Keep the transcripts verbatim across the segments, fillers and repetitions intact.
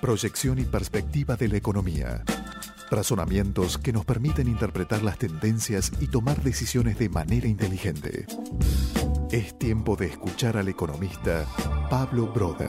proyección y perspectiva de la economía. Razonamientos que nos permiten interpretar las tendencias y tomar decisiones de manera inteligente. Es tiempo de escuchar al economista Pablo Broder.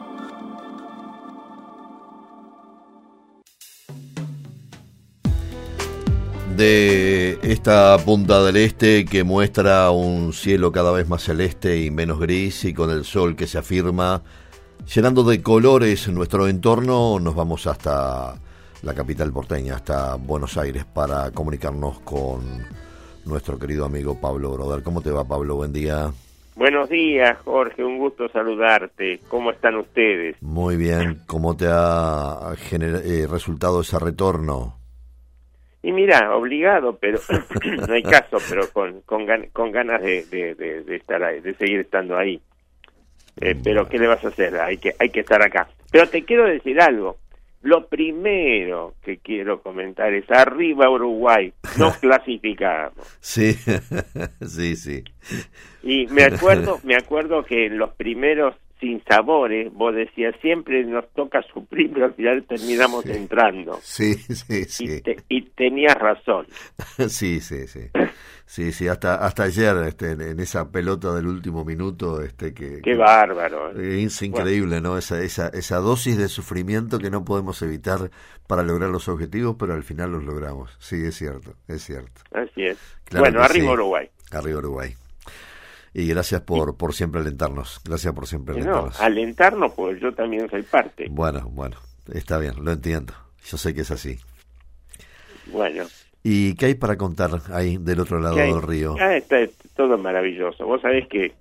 De esta punta del este que muestra un cielo cada vez más celeste y menos gris, y con el sol que se afirma llenando de colores nuestro entorno, nos vamos hasta la capital porteña, hasta Buenos Aires, para comunicarnos con nuestro querido amigo Pablo Broder. ¿Cómo te va, Pablo? Buen día. Buenos días, Jorge, un gusto saludarte. ¿Cómo están ustedes? Muy bien. ¿Cómo te ha gener- eh, resultado ese retorno? Y mira, obligado, pero no hay caso, pero con con, gan- con ganas de, de, de, de estar ahí, de seguir estando ahí. Eh, pero ¿qué le vas a hacer? Hay que hay que estar acá. Pero te quiero decir algo. Lo primero que quiero comentar es arriba Uruguay, nos clasificamos. Sí, sí, sí. Y me acuerdo, me acuerdo que en los primeros sinsabores, vos decías, siempre nos toca sufrir, pero al final terminamos Sí. entrando. Sí, sí, sí. Y, te, y tenías razón. Sí, sí, sí. Sí, sí, hasta hasta ayer este, en esa pelota del último minuto, este que Qué que- bárbaro. eh, es increíble, ¿no? Esa esa esa dosis de sufrimiento que no podemos evitar para lograr los objetivos, pero al final los logramos. Sí, es cierto, es cierto. Así es. Claro Bueno, que arriba sí. Uruguay. Arriba Uruguay. Y gracias por por siempre alentarnos. Gracias por siempre Y no, alentarnos. alentarnos, pues yo también soy parte. Bueno, bueno, está bien, lo entiendo. Yo sé que es así. Bueno, ¿Y qué hay para contar ahí del otro lado ¿qué hay? del río? Ah, está todo maravilloso. Vos sabés que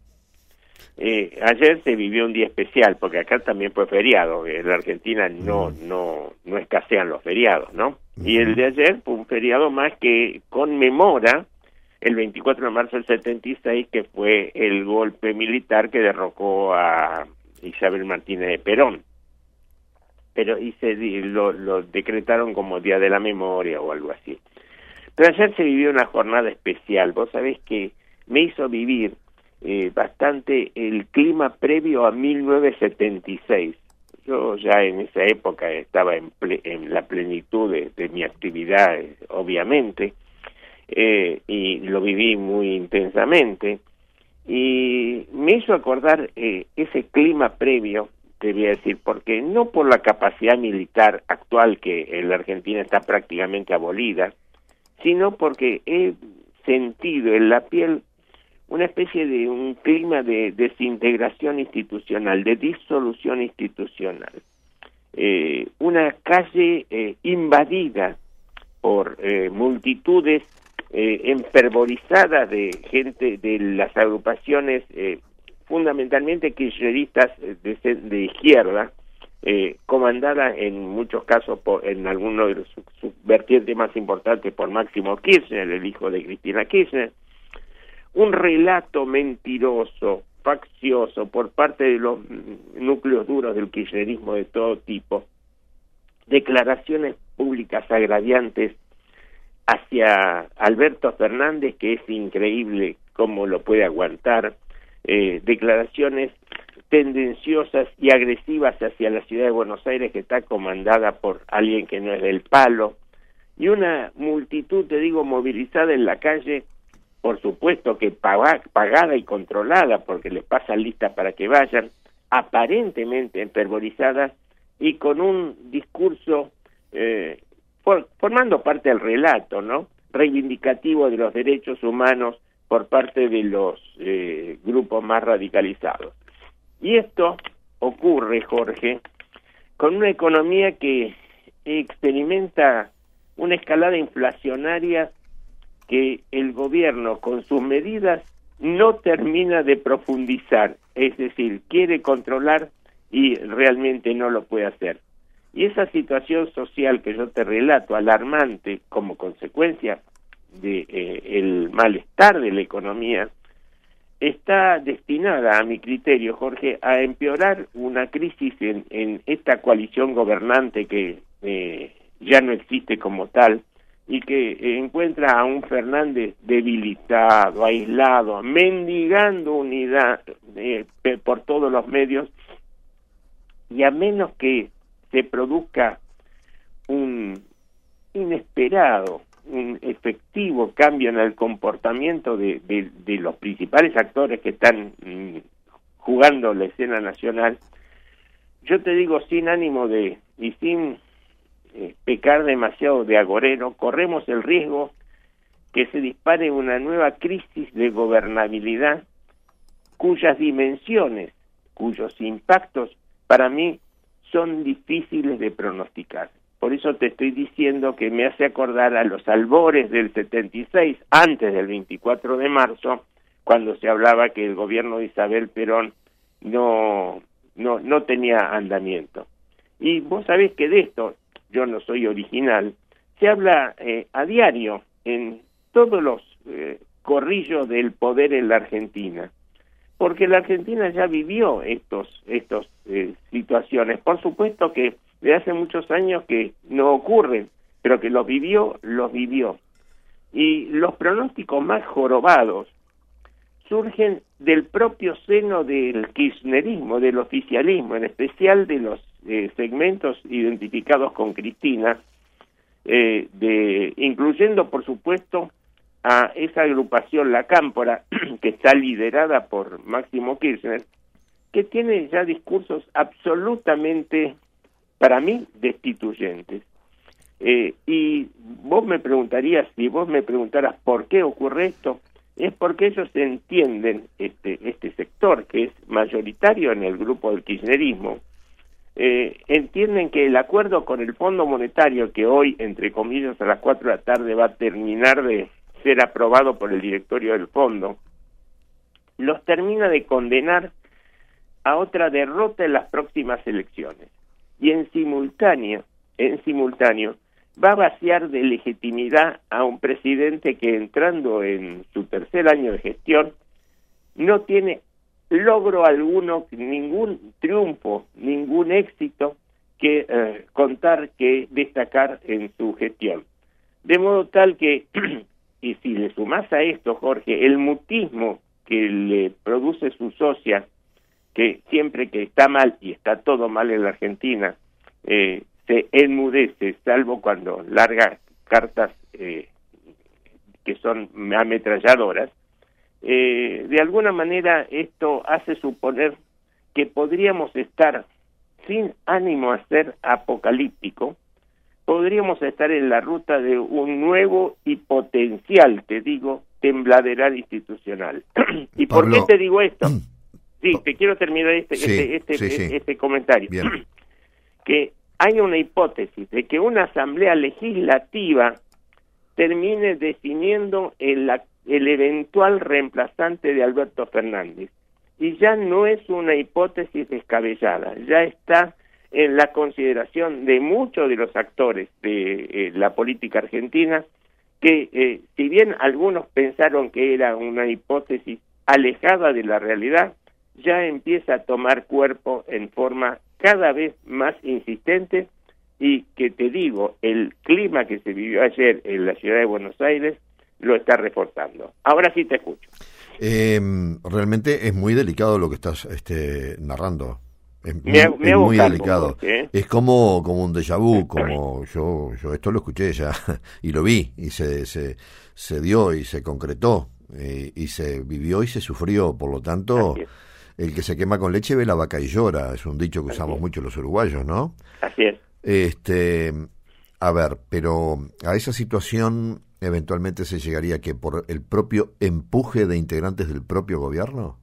eh, ayer se vivió un día especial, porque acá también fue feriado. En la Argentina no Mm. no no escasean los feriados, ¿no? Y el de ayer fue un feriado más que conmemora el veinticuatro de marzo del setenta y seis, que fue el golpe militar que derrocó a Isabel Martínez de Perón. Pero y se di- lo, lo decretaron como Día de la Memoria o algo así. Pero ayer se vivió una jornada especial. Vos sabés que me hizo vivir eh, bastante el clima previo a mil novecientos setenta y seis. Yo ya en esa época estaba en, ple- en la plenitud de, de mi actividad, eh, obviamente, eh, y lo viví muy intensamente. Y me hizo acordar eh, ese clima previo, te voy a decir, porque no por la capacidad militar actual, que en la Argentina está prácticamente abolida, sino porque he sentido en la piel una especie de un clima de desintegración institucional, de disolución institucional. Eh, una calle eh, invadida por eh, multitudes eh, enfervorizadas de gente de las agrupaciones eh, fundamentalmente kirchneristas de, de izquierda, eh, comandada en muchos casos por, en alguno de sus, sus vertientes más importantes por Máximo Kirchner, el hijo de Cristina Kirchner. Un relato mentiroso, faccioso por parte de los núcleos duros del kirchnerismo de todo tipo, declaraciones públicas agraviantes hacia Alberto Fernández, que es increíble cómo lo puede aguantar, eh, declaraciones tendenciosas y agresivas hacia la ciudad de Buenos Aires, que está comandada por alguien que no es del palo, y una multitud, te digo, movilizada en la calle, por supuesto que paga, pagada y controlada, porque les pasan listas para que vayan, aparentemente enfervorizadas y con un discurso eh, for, formando parte del relato, ¿no? Reivindicativo de los derechos humanos por parte de los eh, grupos más radicalizados. Y esto ocurre, Jorge, con una economía que experimenta una escalada inflacionaria que el gobierno, con sus medidas, no termina de profundizar, es decir, quiere controlar y realmente no lo puede hacer. Y esa situación social que yo te relato, alarmante como consecuencia de eh, el malestar de la economía, está destinada, a mi criterio, Jorge, a empeorar una crisis en, en esta coalición gobernante que eh, ya no existe como tal, y que eh, encuentra a un Fernández debilitado, aislado, mendigando unidad eh, por todos los medios, y a menos que se produzca un inesperado, un efectivo cambio en el comportamiento de, de, de los principales actores que están mm, jugando la escena nacional, yo te digo sin ánimo de, y sin eh, pecar demasiado de agorero, corremos el riesgo que se dispare una nueva crisis de gobernabilidad cuyas dimensiones, cuyos impactos para mí son difíciles de pronosticar. Por eso te estoy diciendo que me hace acordar a los albores del setenta y seis, antes del veinticuatro de marzo, cuando se hablaba que el gobierno de Isabel Perón no, no, no tenía andamiento. Y vos sabés que de esto, yo no soy original, se habla eh, a diario en todos los eh, corrillos del poder en la Argentina, porque la Argentina ya vivió estos estos eh, situaciones. Por supuesto que de hace muchos años que no ocurren, pero que los vivió, los vivió. Y los pronósticos más jorobados surgen del propio seno del kirchnerismo, del oficialismo, en especial de los eh, segmentos identificados con Cristina, eh, de incluyendo, por supuesto, a esa agrupación, la Cámpora, que está liderada por Máximo Kirchner, que tiene ya discursos absolutamente, para mí, destituyentes. Eh, y vos me preguntarías, si vos me preguntaras por qué ocurre esto, es porque ellos entienden, este, este sector que es mayoritario en el grupo del kirchnerismo, eh, entienden que el acuerdo con el Fondo Monetario, que hoy, entre comillas, a las cuatro de la tarde va a terminar de ser aprobado por el directorio del fondo, los termina de condenar a otra derrota en las próximas elecciones. Y en simultáneo, en simultáneo, va a vaciar de legitimidad a un presidente que, entrando en su tercer año de gestión, no tiene logro alguno, ningún triunfo, ningún éxito que eh, contar, que destacar en su gestión. De modo tal que, y si le sumás a esto, Jorge, el mutismo que le produce su socia, que siempre que está mal, y está todo mal en la Argentina, eh, se enmudece, salvo cuando larga cartas eh, que son ametralladoras, eh, de alguna manera esto hace suponer que podríamos estar, sin ánimo a ser apocalíptico, podríamos estar en la ruta de un nuevo y potencial, te digo, tembladeral institucional. ¿Y Pablo, por qué te digo esto? Sí, te quiero terminar este, sí, este, este, sí, sí. este comentario. Bien. Que hay una hipótesis de que una asamblea legislativa termine definiendo el, el eventual reemplazante de Alberto Fernández. Y ya no es una hipótesis descabellada, ya está en la consideración de muchos de los actores de eh, la política argentina, que eh, si bien algunos pensaron que era una hipótesis alejada de la realidad, ya empieza a tomar cuerpo en forma cada vez más insistente, y que te digo, el clima que se vivió ayer en la ciudad de Buenos Aires lo está reforzando. Ahora sí te escucho. Eh, realmente es muy delicado lo que estás este, narrando. Es, me ha, muy, me es muy calmo, delicado. ¿eh? Es como, como un déjà vu, como yo, yo esto lo escuché ya y lo vi, y se, se, se dio y se concretó, y, y se vivió y se sufrió. Por lo tanto, el que se quema con leche ve la vaca y llora. Es un dicho que usamos mucho los uruguayos, ¿no? Así es. Este, a ver, pero a esa situación eventualmente se llegaría que por el propio empuje de integrantes del propio gobierno.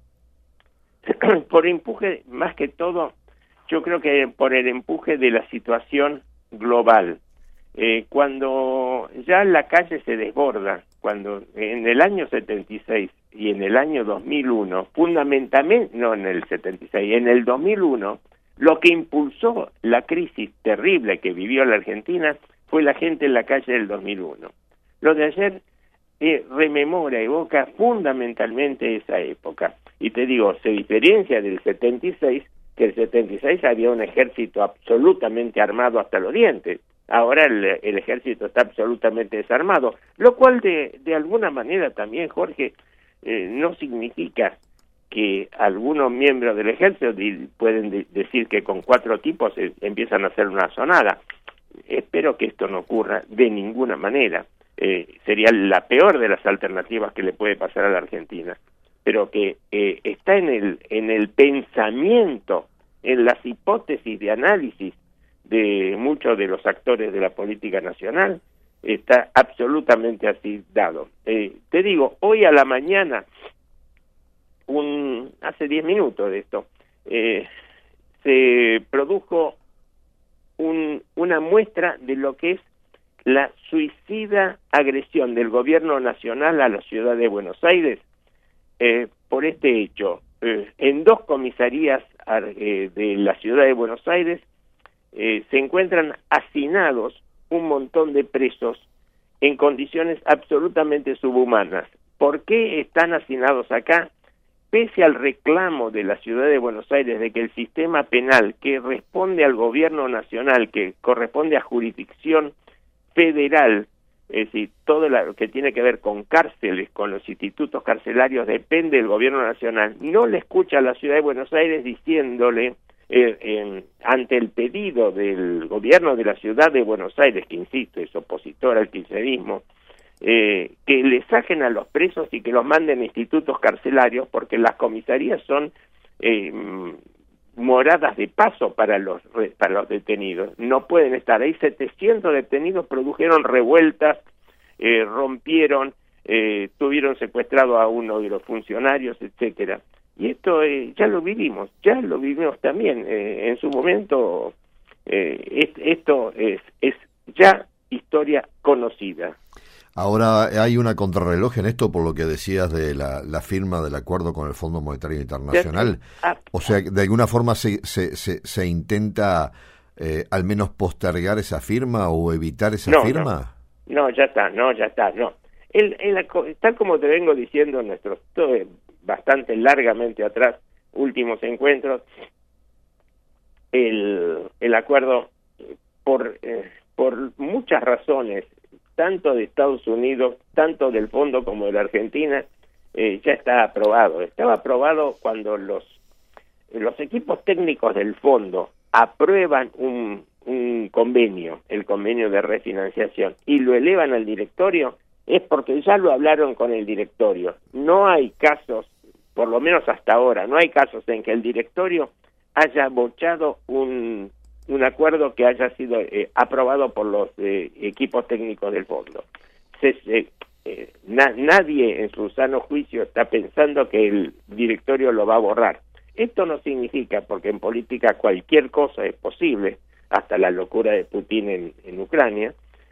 Por empuje, más que todo, yo creo que por el empuje de la situación global. Eh, cuando ya la calle se desborda, cuando en el año setenta y seis y en el año dos mil uno, fundamentalmente, no en el setenta y seis, en el dos mil uno, lo que impulsó la crisis terrible que vivió la Argentina fue la gente en la calle del dos mil uno. Lo de ayer eh, rememora, evoca fundamentalmente esa época. Y te digo, se diferencia del setenta y seis, que el setenta y seis había un ejército absolutamente armado hasta los dientes. Ahora el, el ejército está absolutamente desarmado, lo cual de, de alguna manera también, Jorge, eh, no significa que algunos miembros del ejército pueden de decir que con cuatro tipos eh, empiezan a hacer una sonada. Espero que esto no ocurra de ninguna manera. Eh, sería la peor de las alternativas que le puede pasar a la Argentina, pero que eh, está en el en el pensamiento, en las hipótesis de análisis de muchos de los actores de la política nacional, está absolutamente así dado. Eh, te digo, hoy a la mañana, un hace diez minutos de esto, eh, se produjo un, una muestra de lo que es la suicida agresión del gobierno nacional a la ciudad de Buenos Aires eh, por este hecho. Eh, en dos comisarías eh, de la ciudad de Buenos Aires eh, se encuentran hacinados un montón de presos en condiciones absolutamente subhumanas. ¿Por qué están hacinados acá? Pese al reclamo de la ciudad de Buenos Aires de que el sistema penal que responde al gobierno nacional, que corresponde a jurisdicción federal, es decir, todo lo que tiene que ver con cárceles, con los institutos carcelarios, depende del gobierno nacional, no le escucha a la ciudad de Buenos Aires diciéndole, eh, eh, ante el pedido del gobierno de la ciudad de Buenos Aires, que insisto, es opositor al kirchnerismo, eh, que le saquen a los presos y que los manden a institutos carcelarios, porque las comisarías son eh, moradas de paso para los para los detenidos, no pueden estar ahí. Setecientos detenidos produjeron revueltas, eh, rompieron, eh, tuvieron secuestrado a uno de los funcionarios, etcétera. Y esto eh, ya lo vivimos, ya lo vivimos también eh, en su momento. Eh, es, esto es es ya historia conocida. Ahora hay una contrarreloj en esto por lo que decías de la, la firma del acuerdo con el Fondo Monetario Internacional. O sea, de alguna forma se se, se, se intenta eh, al menos postergar esa firma o evitar esa no, firma. No, no, ya está, no, ya está, no. El, el, tal como te vengo diciendo en nuestros todo, bastante largamente atrás últimos encuentros, el, el acuerdo por eh, por muchas razones, tanto de Estados Unidos, tanto del Fondo como de la Argentina, eh, ya está aprobado. Estaba aprobado cuando los los equipos técnicos del Fondo aprueban un, un convenio, el convenio de refinanciación, y lo elevan al directorio, es porque ya lo hablaron con el directorio. No hay casos, por lo menos hasta ahora, no hay casos en que el directorio haya bochado un un acuerdo que haya sido eh, aprobado por los eh, equipos técnicos del fondo. Se, eh, eh, na, nadie en su sano juicio está pensando que el directorio lo va a borrar. Esto no significa, porque en política cualquier cosa es posible, hasta la locura de Putin en, en Ucrania,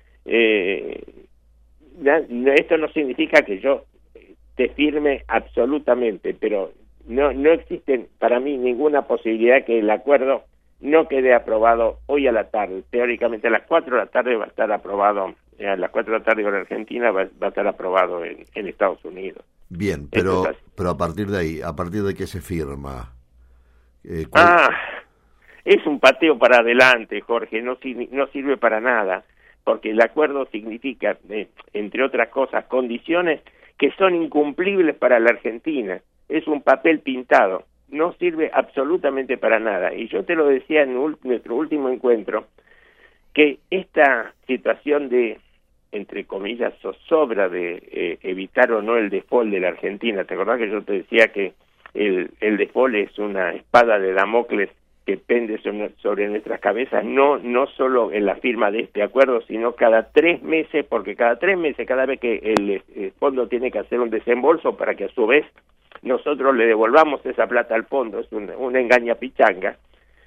eh, na, esto no significa que yo te firme absolutamente, pero no, no existe para mí ninguna posibilidad que el acuerdo no quede aprobado hoy a la tarde. Teóricamente a las cuatro de la tarde va a estar aprobado, a las cuatro de la tarde con Argentina va, va a estar aprobado en, en Estados Unidos. Bien, pero pero a partir de ahí, ¿a partir de qué se firma? Eh, ah, es un pateo para adelante, Jorge, no, no sirve para nada, porque el acuerdo significa, eh, entre otras cosas, condiciones que son incumplibles para la Argentina. Es un papel pintado. No sirve absolutamente para nada. Y yo te lo decía en ul- nuestro último encuentro, que esta situación de, entre comillas, zozobra de eh, evitar o no el default de la Argentina, ¿te acordás que yo te decía que el, el default es una espada de Damocles que pende sobre, sobre nuestras cabezas, no, no solo en la firma de este acuerdo, sino cada tres meses, porque cada tres meses, cada vez que el, el fondo tiene que hacer un desembolso para que a su vez nosotros le devolvamos esa plata al fondo, es una, una engañapichanga.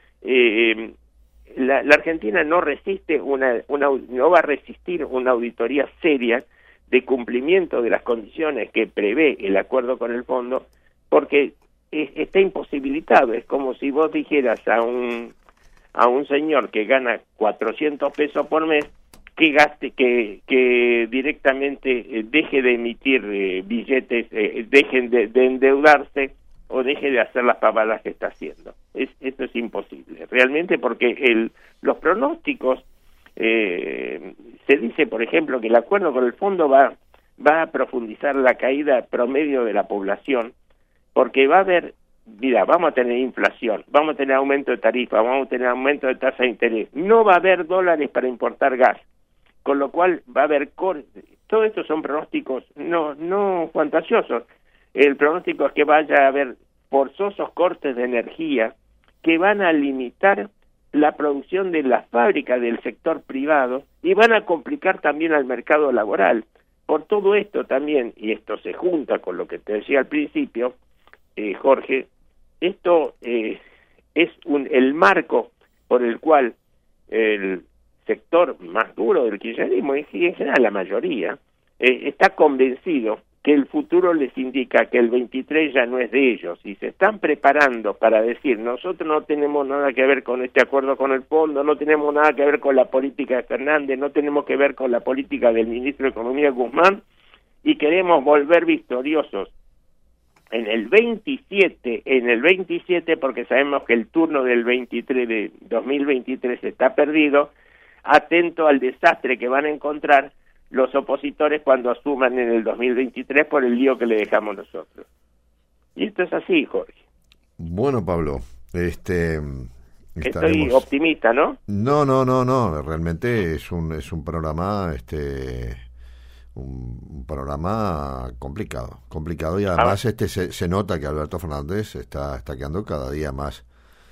Eh, la, la Argentina no resiste una, una, no va a resistir una auditoría seria de cumplimiento de las condiciones que prevé el acuerdo con el fondo, porque es, está imposibilitado. Es como si vos dijeras a un a un señor que gana cuatrocientos pesos por mes que gaste, que que directamente eh, deje de emitir eh, billetes, eh, dejen de, de endeudarse o deje de hacer las pavadas que está haciendo. Es, esto es imposible, realmente, porque el, los pronósticos, eh, se dice, por ejemplo, que el acuerdo con el fondo va, va a profundizar la caída promedio de la población, porque va a haber, mira, vamos a tener inflación, vamos a tener aumento de tarifa, vamos a tener aumento de tasa de interés, no va a haber dólares para importar gas, con lo cual va a haber cortes. Todo esto son pronósticos no no fantasiosos. El pronóstico es que vaya a haber forzosos cortes de energía que van a limitar la producción de las fábricas del sector privado y van a complicar también al mercado laboral. Por todo esto también, y esto se junta con lo que te decía al principio, eh, Jorge, esto eh, es un, el marco por el cual el sector más duro del kirchnerismo, y en general la mayoría, eh, está convencido que el futuro les indica que el veintitrés ya no es de ellos, y se están preparando para decir, nosotros no tenemos nada que ver con este acuerdo con el fondo, no tenemos nada que ver con la política de Fernández, no tenemos que ver con la política del ministro de Economía Guzmán, y queremos volver victoriosos en el veintisiete, en el veintisiete, porque sabemos que el turno del veintitrés de dos mil veintitrés está perdido, atento al desastre que van a encontrar los opositores cuando asuman en el dos mil veintitrés por el lío que le dejamos nosotros. Y esto es así, Jorge. Bueno, Pablo, este estaremos... estoy optimista, ¿no? No, no, no, no, realmente es un es un panorama este un, un panorama complicado, complicado y además ah. este se, se nota que Alberto Fernández está está quedando cada día más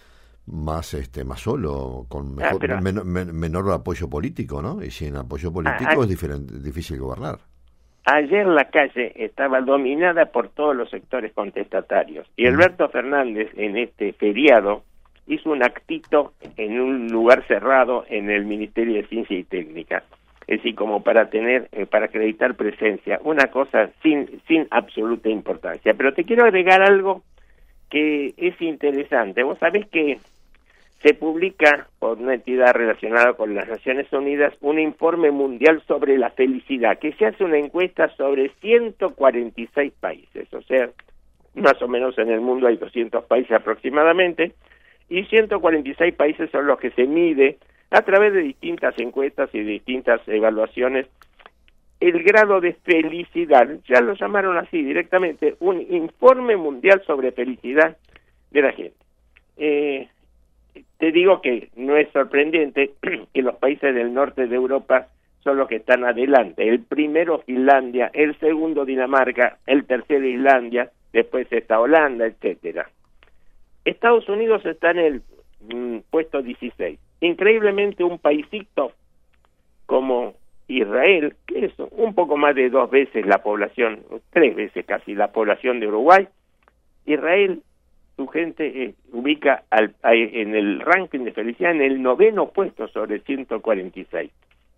más este más solo, con mejor, ah, pero, men, men, menor apoyo político, ¿no? Y sin apoyo político ah, es diferente, difícil gobernar. Ayer la calle estaba dominada por todos los sectores contestatarios y uh-huh. Alberto Fernández en este feriado hizo un actito en un lugar cerrado en el Ministerio de Ciencia y Técnica, es decir, como para tener, eh, para acreditar presencia, una cosa sin sin absoluta importancia. Pero te quiero agregar algo que es interesante. Vos sabés que se publica por una entidad relacionada con las Naciones Unidas un informe mundial sobre la felicidad, que se hace una encuesta sobre ciento cuarenta y seis países, o sea, más o menos en el mundo hay doscientos países aproximadamente, y ciento cuarenta y seis países son los que se mide a través de distintas encuestas y distintas evaluaciones el grado de felicidad, ya lo llamaron así directamente, un informe mundial sobre felicidad de la gente. Eh, te digo que no es sorprendente que los países del norte de Europa son los que están adelante. El primero Finlandia, el segundo Dinamarca, el tercero Islandia, después está Holanda, etcétera. Estados Unidos está en el mm, puesto dieciséis. Increíblemente un paisito como Israel, que es un poco más de dos veces la población, tres veces casi la población de Uruguay, Israel, su gente eh, ubica al, a, en el ranking de felicidad en el noveno puesto sobre ciento cuarenta y seis.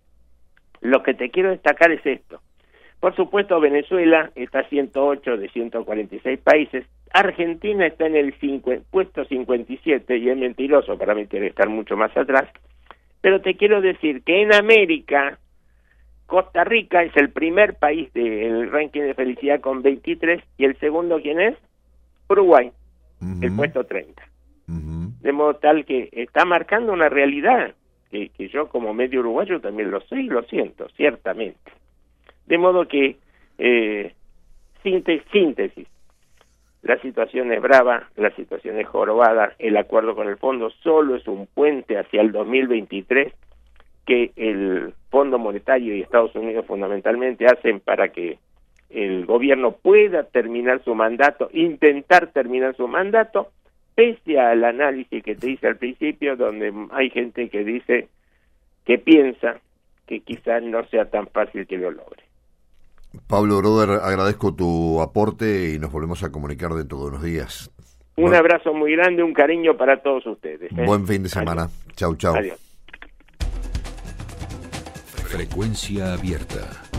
Lo que te quiero destacar es esto. Por supuesto, Venezuela está ciento ocho de ciento cuarenta y seis países, Argentina está en el cinco, puesto cincuenta y siete, y es mentiroso, para mí tiene que estar mucho más atrás, pero te quiero decir que en América, Costa Rica es el primer país del ranking de felicidad con veintitrés, y el segundo, ¿quién es? Uruguay, uh-huh. el puesto treinta. Uh-huh. De modo tal que está marcando una realidad que, que yo como medio uruguayo también lo sé y lo siento, ciertamente. De modo que, eh, síntesis, síntesis, la situación es brava, la situación es jorobada, el acuerdo con el fondo solo es un puente hacia el dos mil veintitrés, que el Fondo Monetario y Estados Unidos fundamentalmente hacen para que el gobierno pueda terminar su mandato, intentar terminar su mandato, pese al análisis que te hice al principio, donde hay gente que dice, que piensa que quizás no sea tan fácil que lo logre. Pablo Broder, agradezco tu aporte y nos volvemos a comunicar dentro de unos días. Un bueno, abrazo muy grande, un cariño para todos ustedes. ¿eh? Buen fin de semana. Adiós. Chau, chau. Adiós. Frecuencia abierta.